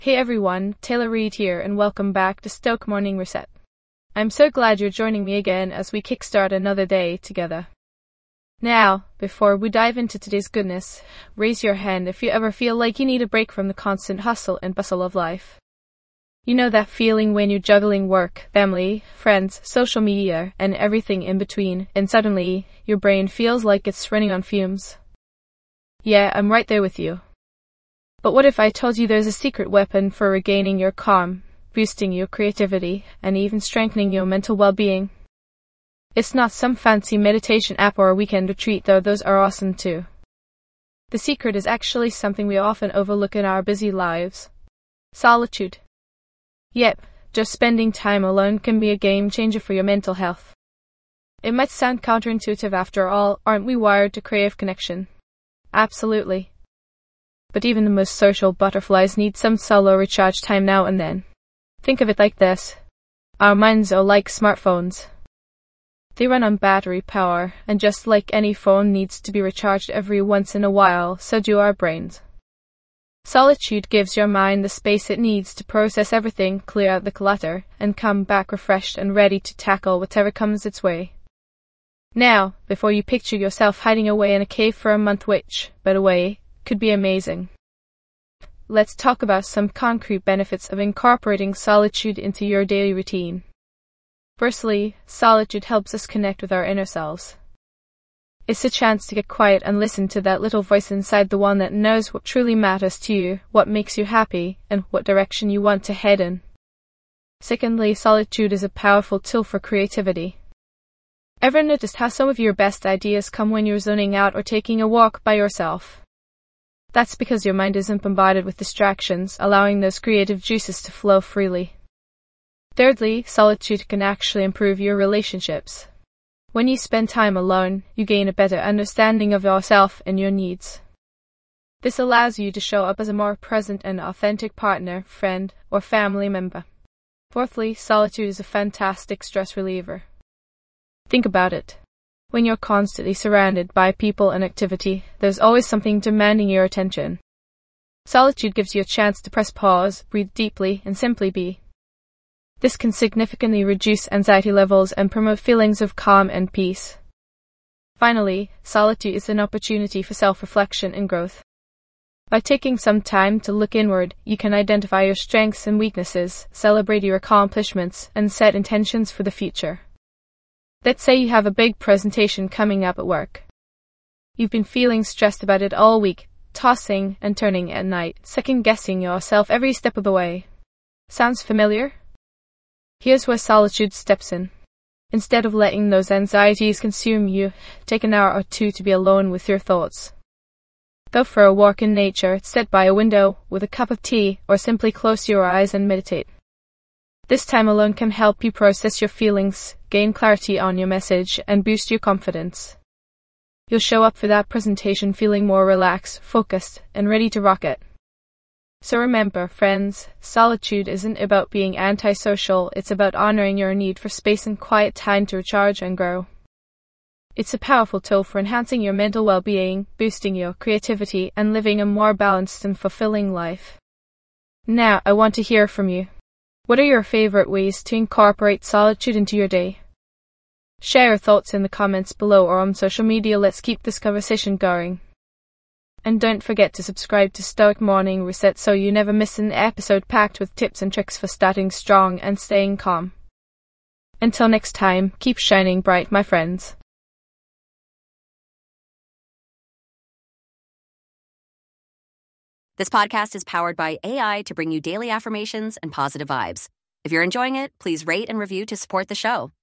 Hey everyone, Taylor Reid here and welcome back to Stoic Morning Reset. I'm so glad you're joining me again as we kickstart another day together. Now, before we dive into today's goodness, raise your hand if you ever feel like you need a break from the constant hustle and bustle of life. You know that feeling when you're juggling work, family, friends, social media, and everything in between, and suddenly, your brain feels like it's running on fumes. Yeah, I'm right there with you. But what if I told you there's a secret weapon for regaining your calm, boosting your creativity, and even strengthening your mental well-being? It's not some fancy meditation app or a weekend retreat, though those are awesome too. The secret is actually something we often overlook in our busy lives. Solitude. Yep, just spending time alone can be a game changer for your mental health. It might sound counterintuitive after all, aren't we wired to crave connection? Absolutely. But even the most social butterflies need some solo recharge time now and then. Think of it like this. Our minds are like smartphones. They run on battery power, and just like any phone needs to be recharged every once in a while, so do our brains. Solitude gives your mind the space it needs to process everything, clear out the clutter, and come back refreshed and ready to tackle whatever comes its way. Now, before you picture yourself hiding away in a cave for a month, which, by the way, could be amazing. Let's talk about some concrete benefits of incorporating solitude into your daily routine. Firstly, solitude helps us connect with our inner selves. It's a chance to get quiet and listen to that little voice inside, the one that knows what truly matters to you, what makes you happy, and what direction you want to head in. Secondly, solitude is a powerful tool for creativity. Ever noticed how some of your best ideas come when you're zoning out or taking a walk by yourself? That's because your mind isn't bombarded with distractions, allowing those creative juices to flow freely. Thirdly, solitude can actually improve your relationships. When you spend time alone, you gain a better understanding of yourself and your needs. This allows you to show up as a more present and authentic partner, friend, or family member. Fourthly, solitude is a fantastic stress reliever. Think about it. When you're constantly surrounded by people and activity, there's always something demanding your attention. Solitude gives you a chance to press pause, breathe deeply, and simply be. This can significantly reduce anxiety levels and promote feelings of calm and peace. Finally, solitude is an opportunity for self-reflection and growth. By taking some time to look inward, you can identify your strengths and weaknesses, celebrate your accomplishments, and set intentions for the future. Let's say you have a big presentation coming up at work. You've been feeling stressed about it all week, tossing and turning at night, second-guessing yourself every step of the way. Sounds familiar? Here's where solitude steps in. Instead of letting those anxieties consume you, take an hour or two to be alone with your thoughts. Go for a walk in nature, sit by a window with a cup of tea, or simply close your eyes and meditate. This time alone can help you process your feelings, gain clarity on your message, and boost your confidence. You'll show up for that presentation feeling more relaxed, focused, and ready to rock it. So remember, friends, solitude isn't about being antisocial, it's about honoring your need for space and quiet time to recharge and grow. It's a powerful tool for enhancing your mental well-being, boosting your creativity, and living a more balanced and fulfilling life. Now, I want to hear from you. What are your favorite ways to incorporate solitude into your day? Share your thoughts in the comments below or on social media. Let's keep this conversation going. And don't forget to subscribe to Stoic Morning Reset so you never miss an episode packed with tips and tricks for starting strong and staying calm. Until next time, keep shining bright, my friends. This podcast is powered by AI to bring you daily affirmations and positive vibes. If you're enjoying it, please rate and review to support the show.